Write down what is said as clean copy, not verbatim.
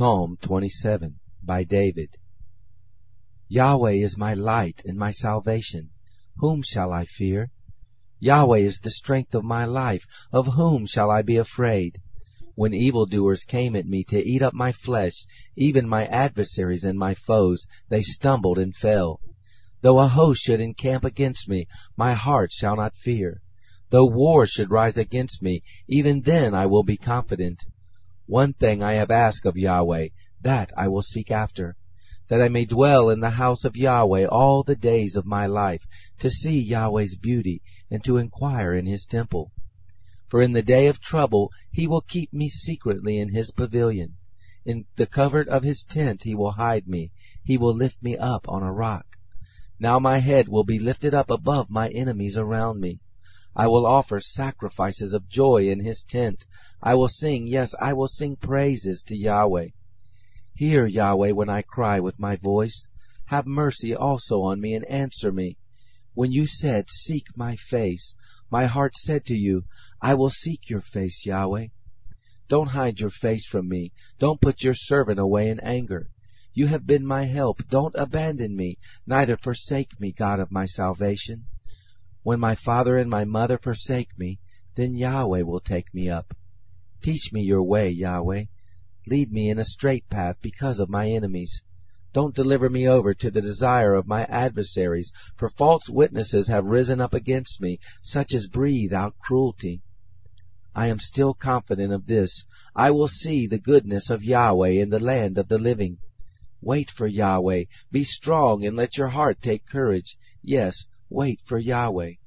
Psalm 27 by David. Yahweh is my light and my salvation. Whom shall I fear? Yahweh is the strength of my life. Of whom shall I be afraid? When evildoers came at me to eat up my flesh, even my adversaries and my foes, they stumbled and fell. Though a host should encamp against me, my heart shall not fear. Though war should rise against me, even then I will be confident. One thing I have asked of Yahweh, that I will seek after, that I may dwell in the house of Yahweh all the days of my life, to see Yahweh's beauty, and to inquire in his temple. For in the day of trouble he will keep me secretly in his pavilion. In the covert of his tent he will hide me. He will lift me up on a rock. Now my head will be lifted up above my enemies around me. I will offer sacrifices of joy in his tent. I will sing, yes, I will sing praises to Yahweh. Hear, Yahweh, when I cry with my voice. Have mercy also on me and answer me. When you said, seek my face, my heart said to you, I will seek your face, Yahweh. Don't hide your face from me. Don't put your servant away in anger. You have been my help. Don't abandon me, neither forsake me, God of my salvation. When my father and my mother forsake me, then Yahweh will take me up. Teach me your way, Yahweh. Lead me in a straight path because of my enemies. Don't deliver me over to the desire of my adversaries, for false witnesses have risen up against me, such as breathe out cruelty. I am still confident of this. I will see the goodness of Yahweh in the land of the living. Wait for Yahweh. Be strong and let your heart take courage. Yes, wait for Yahweh.